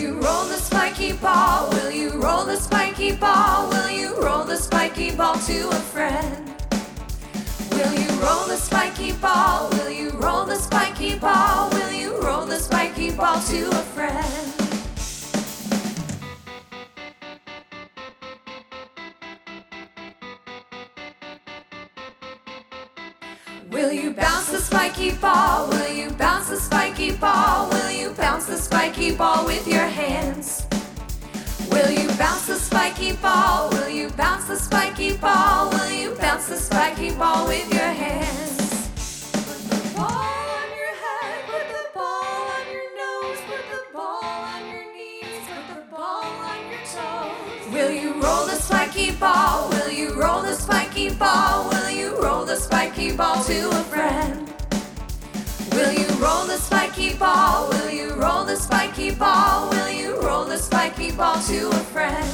you roll the spiky ball? Will you roll the spiky ball? Will you roll the spiky ball to a friend? Will you roll the spiky ball? Will you roll the spiky ball? Will you roll the spiky ball to a friend? Will you bounce the spiky ball? Will you bounce the spiky ball? Will you bounce the spiky ball with your hands? Will you bounce the spiky ball? Will you bounce the spiky ball? Will you bounce the spiky ball with your hands? Put the ball on your head, put the ball on your nose, put the ball on your knees, put the ball on your toes. Will you roll the spiky ball? Will you roll the spiky ball? Will you roll the spiky ball to a friend? Will you roll the spiky ball? Will you roll the spiky ball? Will you roll the spiky ball to a friend?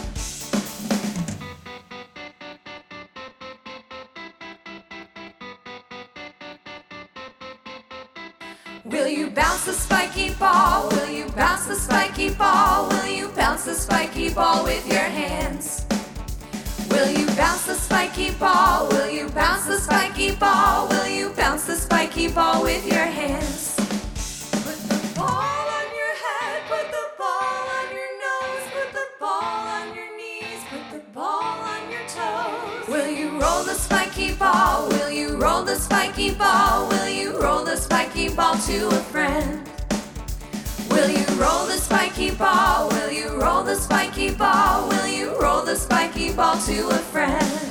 Will you bounce the spiky ball? Will you bounce the spiky ball? Will you bounce the spiky ball with your hands? Will you bounce the spiky ball? Will you bounce the spiky ball? Will you bounce the spiky ball with your hands? Put the ball on your head, put the ball on your nose, put the ball on your knees, put the ball on your toes. Will you roll the spiky ball? Will you roll the spiky ball? Will you roll the spiky ball to a friend? Will you roll the spiky ball? Will you roll the spiky ball? Will you roll the spiky ball to a friend?